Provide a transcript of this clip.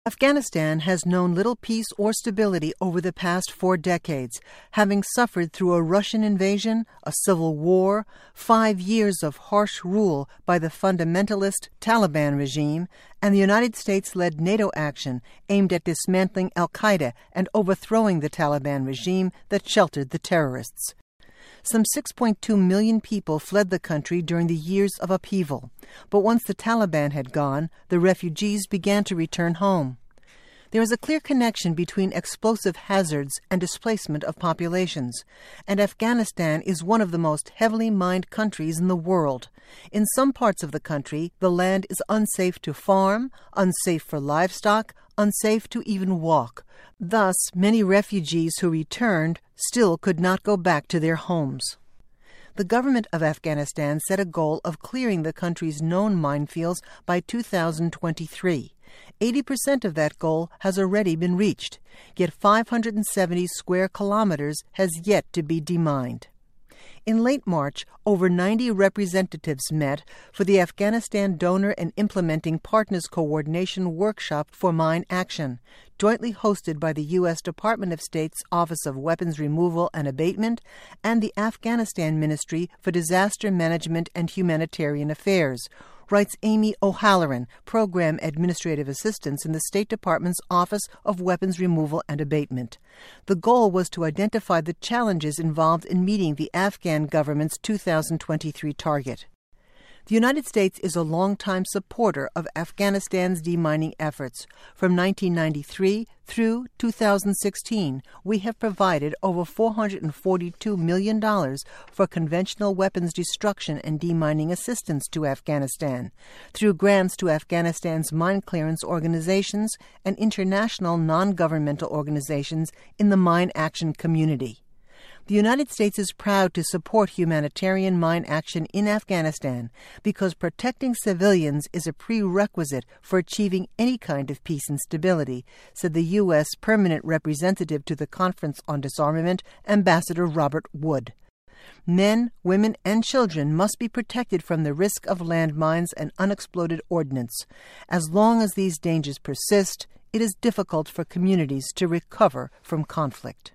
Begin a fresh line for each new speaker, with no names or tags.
Afghanistan has known little peace or stability over the past 4 decades, having suffered through a Russian invasion, a civil war, 5 years of harsh rule by the fundamentalist Taliban regime, and the United States-led NATO action aimed at dismantling al-Qaeda and overthrowing the Taliban regime that sheltered the terrorists. Some 6.2 million people fled the country during the years of upheaval, but once the Taliban had gone, the refugees began to return home. There is a clear connection between explosive hazards and displacement of populations, and Afghanistan is one of the most heavily mined countries in the world. In some parts of the country, the land is unsafe to farm, unsafe for livestock, unsafe to even walk. Thus, many refugees who returned still could not go back to their homes. The government of Afghanistan set a goal of clearing the country's known minefields by 2023. 80% of that goal has already been reached, yet 570 square kilometers has yet to be demined. In late March, over 90 representatives met for the Afghanistan Donor and Implementing Partners Coordination Workshop for Mine Action, jointly hosted by the U.S. Department of State's Office of Weapons Removal and Abatement and the Afghanistan Ministry for Disaster Management and Humanitarian Affairs, writes Amy O'Halloran, Program Administrative Assistant in the State Department's Office of Weapons Removal and Abatement. The goal was to identify the challenges involved in meeting the Afghan government's 2023 target. The United States is a longtime supporter of Afghanistan's demining efforts. From 1993 through 2016, we have provided over $442 million for conventional weapons destruction and demining assistance to Afghanistan, through grants to Afghanistan's mine clearance organizations and international non-governmental organizations in the mine action community. The United States is proud to support humanitarian mine action in Afghanistan because protecting civilians is a prerequisite for achieving any kind of peace and stability, said the U.S. Permanent Representative to the Conference on Disarmament, Ambassador Robert Wood. Men, women, and children must be protected from the risk of landmines and unexploded ordnance. As long as these dangers persist, it is difficult for communities to recover from conflict.